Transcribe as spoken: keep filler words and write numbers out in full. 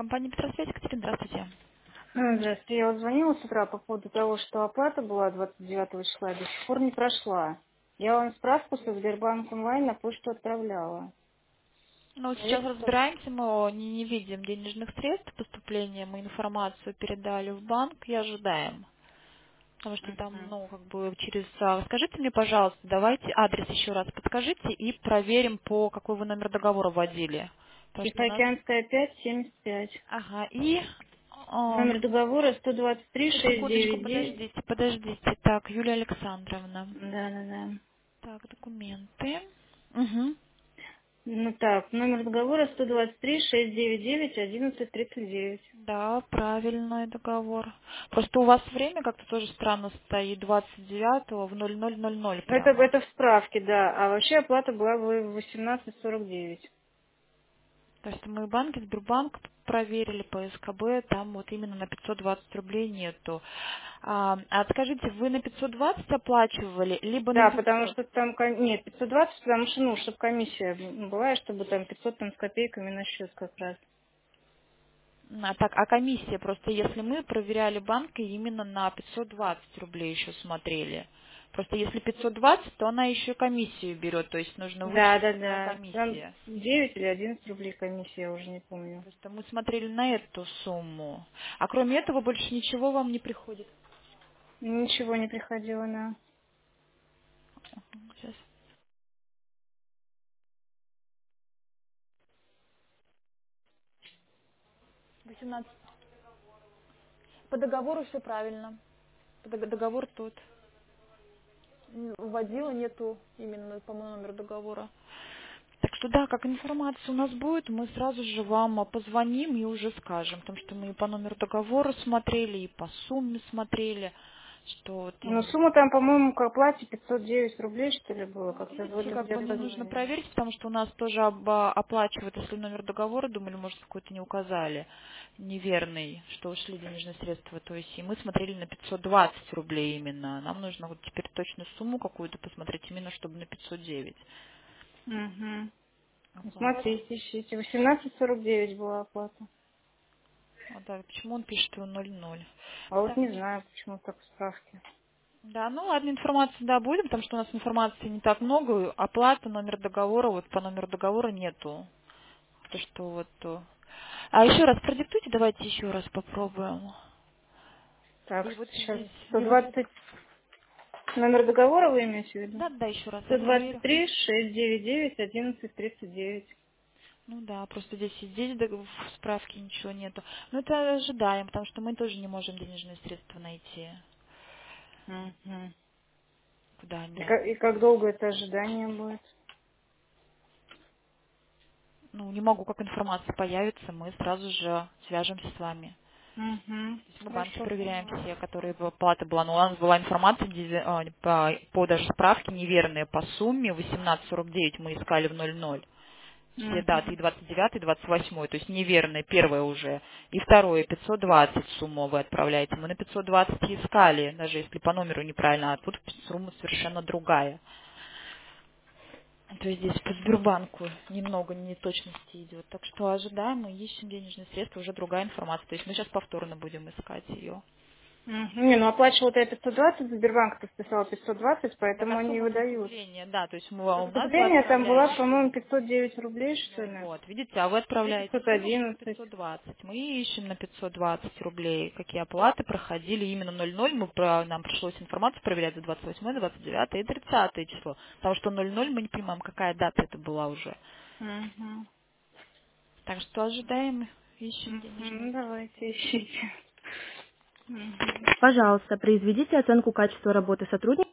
Компания Петросвязь, Екатерина, здравствуйте. А, Здравствуйте. Я вот звонила с утра по поводу того, что оплата была двадцать девятого числа, до сих пор не прошла. Я вам справку со Сбербанк онлайн на почту отправляла. Ну, сейчас Говорит, что... разбираемся, мы не, не видим денежных средств поступления, мы информацию передали в банк и ожидаем. Потому что там, Мгм. ну, как бы через... а, Скажите мне, пожалуйста, давайте адрес еще раз подскажите и проверим, по какой вы номер договора вводили. Потому что у нас... Тихоокеанская пять семьдесят пять. Ага, и... а, Номер договора сто двадцать три щас, шестьсот секундочку, девяносто девять. подождите, подождите. Так, Юлия Александровна. Да, да, да. Так, документы. Угу. Ну так, номер договора сто двадцать три шестьсот девяносто девять одиннадцать тридцать девять. Да, правильный договор. Просто у вас время как-то тоже странно стоит, двадцать девятого в ноль ноль ноль ноль Это, прямо. это в справке, да. А вообще оплата была бы в восемнадцать сорок девять. То есть мы банки, Сбербанк проверили по СКБ, там вот именно на пятьсот двадцать рублей нету. А, а скажите, вы на пятьсот двадцать оплачивали, либо на Да, потому девятьсот? что там, ком- нет, пятьсот двадцать, потому что, ну, чтобы комиссия была, и чтобы там пятьсот там с копейками на счет как раз. А, так, а комиссия, просто если мы проверяли банк и именно на пятьсот двадцать рублей еще смотрели. Просто если пятьсот двадцать, то она еще комиссию берет, то есть нужно Да, вычесть да, своя да. Там комиссия. девять или одиннадцать рублей комиссия, я уже не помню. Просто мы смотрели на эту сумму. А кроме этого больше ничего вам не приходит. Ничего не приходило на... Сейчас. восемнадцать. По договору все правильно. По дог- договор тот. М, Вводила, нету именно по моему номеру договора. Так что да, как информация у нас будет, мы сразу же вам а, позвоним и уже скажем. Потому что мы и по номеру договора смотрели, и по сумме смотрели, что вот Ну, именно. сумма там, по-моему, к оплате пятьсот девять рублей, что ли, было, Ну, как-то видите, вроде как бы мне где-то нужно говорили. проверить, потому что у нас тоже об- оплачивают, если номер договора, думали, может, какой-то не указали, неверный, что ушли денежные средства. То есть и мы смотрели на пятьсот двадцать рублей именно. Нам нужно вот теперь точную сумму какую-то посмотреть именно, чтобы на пятьсот девять Угу. Ну, оплата. смотрите, ищите. восемнадцать сорок девять была оплата. А, да, почему он пишет его ноль ноль? А вот Так, не знаю, почему так в справке. да, ну ладно, информации, да, будет, потому что у нас информации не так много. Оплата, номер договора, вот по номеру договора нету. То, что вот... э, А еще раз продиктуйте, давайте еще раз попробуем. Так, И вот сейчас здесь, сто и вот, двадцать номер договора вы имеете в виду? да, да, еще раз я сто двадцать проверю. три шестьсот девяносто девять одиннадцать тридцать девять. Ну да, просто здесь и здесь дог- в справке ничего нету. Но это ожидаем, потому что мы тоже не можем денежные средства найти Мгм. И куда-нибудь. как, и как долго это ожидание будет? Ну, не могу, как информация появится, мы сразу же свяжемся с вами. Угу. То есть мы банки Хорошо, проверяем поняла. все, которые бы оплата была. Но у нас была информация дизе- а, по, по даже справке неверная по сумме. восемнадцать сорок девять мы искали в ноль ноль. Все даты, и Угу. двадцать девятый, и двадцать восьмой, то есть неверное, первое уже. И второе, пятьсот двадцать сумму вы отправляете. Мы на пятьсот двадцать искали, даже если по номеру неправильно, а тут сумма совершенно другая. То есть здесь по Сбербанку немного неточности идет. Так что ожидаем, мы ищем денежные средства, уже другая информация. То есть мы сейчас повторно будем искать ее. Мгм. Не, ну оплачивал я пятьсот двадцать, Сбербанк подписал пятьсот двадцать, Так поэтому а они и сумма выдают. поступления, да, то есть мы, у нас вы Поступление там была, отправляете. по-моему, пятьсот девять рублей, что Ну ли. вот, видите, а вы Или отправляете пятьсот сумму, что на одиннадцать. пятьсот двадцать. Мы ищем на пятьсот двадцать рублей, какие оплаты проходили именно ноль ноль. Мы, про- нам пришлось информацию проверять за двадцать восьмое, двадцать девятое и тридцатое число. Потому что ноль ноль мы не понимаем, какая дата это была уже. Угу. Так что ожидаем, ищем денежные Угу. средства. Давайте ищите. Мгм. Пожалуйста, произведите оценку качества работы сотрудника.